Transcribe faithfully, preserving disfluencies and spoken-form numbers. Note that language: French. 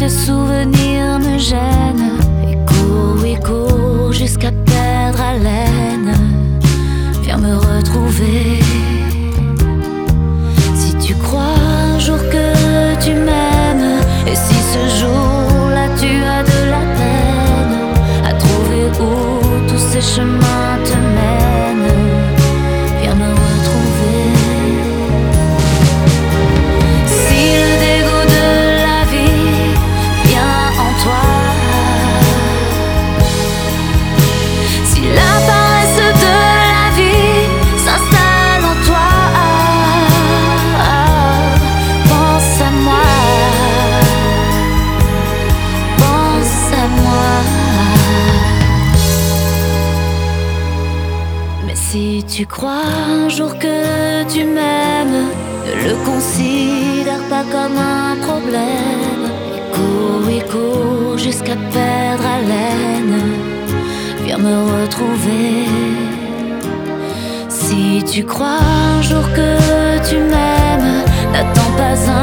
tes souvenirs me gênent. Et cours, oui, cours jusqu'à perdre haleine. Viens me retrouver. Si tu crois un jour que tu m'aimes, et si ce jour-là tu as de la peine à trouver où tous ces chemins te mènent, viens me retrouver. Si le dégoût de la vie vient en toi, si la paresse de la vie s'installe en toi, pense à moi, pense à moi. Mais si tu crois un jour que tu m'aimes, ne le considère pas comme un problème. Et cours, oui, cours jusqu'à perdre haleine. Viens me retrouver. Si tu crois un jour que tu m'aimes, n'attends pas